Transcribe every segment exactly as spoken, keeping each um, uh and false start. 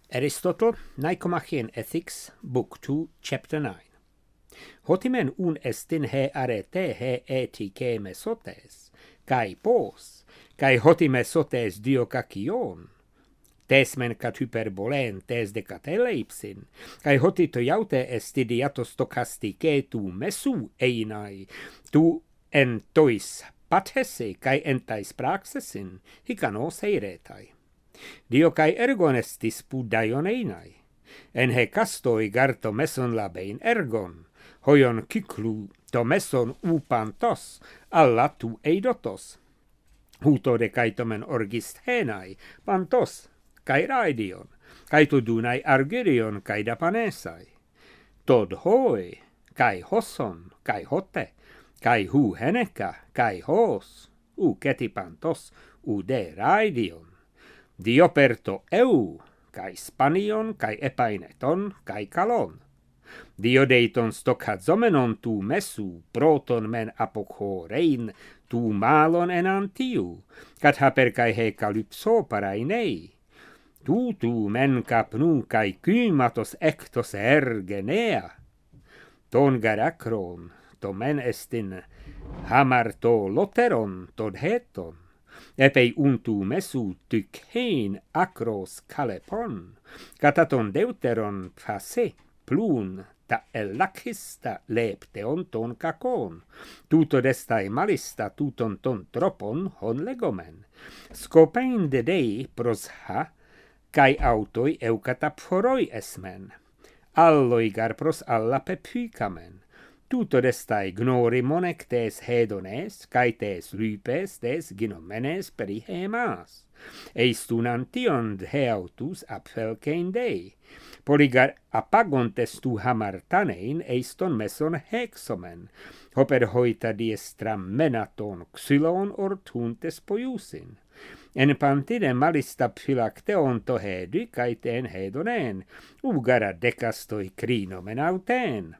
Aristotle, Nicomachean Ethics, Book two, Chapter nine. Hotimen un estin he arete he etike mesotes, kai pos, kai hoti mesotes diokakion, tesmen kat hyperbolen tes de kateleipsin, kai hoti tojaute estidiatos stokastike tu mesu einai, tu en tois pathese kai entais praxesin, hikanos heiretai. Dio kai ergon estis pudaion einai, en he castoi garto meson labein ergon, hoion kyklu to meson upantos, alla tu eidotos. Huto de kaitomen orgist henai, pantos, kai raidion, kaito dunai argyrion kai dapanesai. Tod hoi, kai hoson, kai hote, kai hu heneka, kai hos, u ketipantos, u de raidion. Dioperto eu, kai spanion, kai epaineton, kai kalon. Diodeiton stokadzomenon tu mesu, proton men apokhorein, tu malon en antiu, kat haper kai he kalypso parainei. Tu tu men kapnu kai kymatos ektos ergenea. Ton garakron, to men estin, hamarto loteron tod heton. Epei untu mesu tykhein akros kalepon, kataton deuteron phase plun ta elakista lepteon ton kakon, tuto destai malista tuton ton tropon hon legomen, skopein de dei prosha, kai autoi eukatapforoi esmen, alloi garpros alla pepykamen, tuto destai gnori monec tes hedones, kai tes lypes tes ginomenes perihemas, eistun antion heautus apfelkein dei, poligar apagontes tu hamartanein eiston meson hexomen, hoper hoita diestra menaton xylon ortuntes poiusin, en pantide malista phylacteon to hedy kai ten hedonen, ugara decastoi crinomen auten.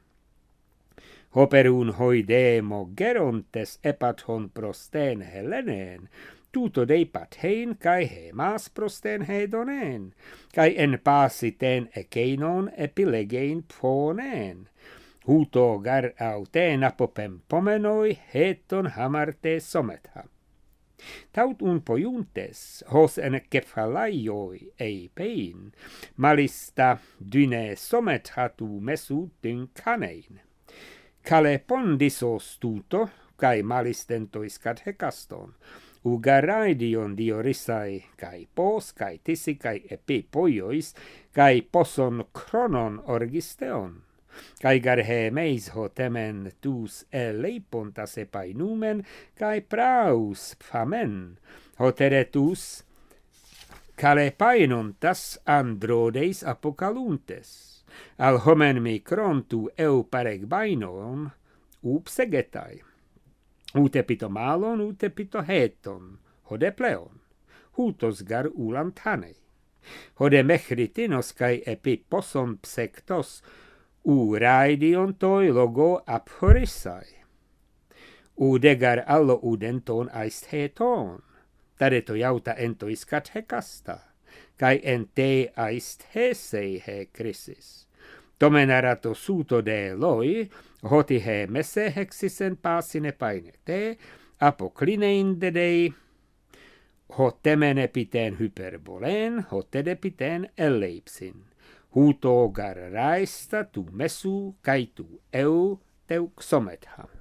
Hoperun hoidemo gerontes epathon prosten helenen, tuto dei pathein kai hemas prosten hedonen, kai en pasiten ekeinon epilegein phonen. Huto gar auten apopem pomenoi heton hamarte sometha. Taut un poiuntes, hos en kephalaioi ei pein, malista dyne sometha tu mesu dynkanein. Kale pondisos tuto, kai malistentois kat hekaston, ugaraidion diorisai, kai pos, kai tisi, kai epi poiois, kai poson kronon orgisteon, kai garhe meis ho temen tus eleipontas epainumen, kai praus phamen, ho teretus, kale painontas androdeis apokaluntes. Al homen mikron tu eu pareg bainon, upsegetai. Ute pito malon, ute pito heton, hode pleon, hutos gar ulantanei. Hode mechritinos kai epi poson psektos, u raidion toi logo aphorisai. Ude gar allo udenton aist heton, tareto jauta entois kat hekasta, kai ente aist hesei he krisis. Tomenarato suto de loi, hoti he messe hexisen pasine painete, apoklinein de dei, hotemen epiten hyperbolen, hotede piten elleipsin, huto gar raista tu mesu, kai tu eu teuxometha.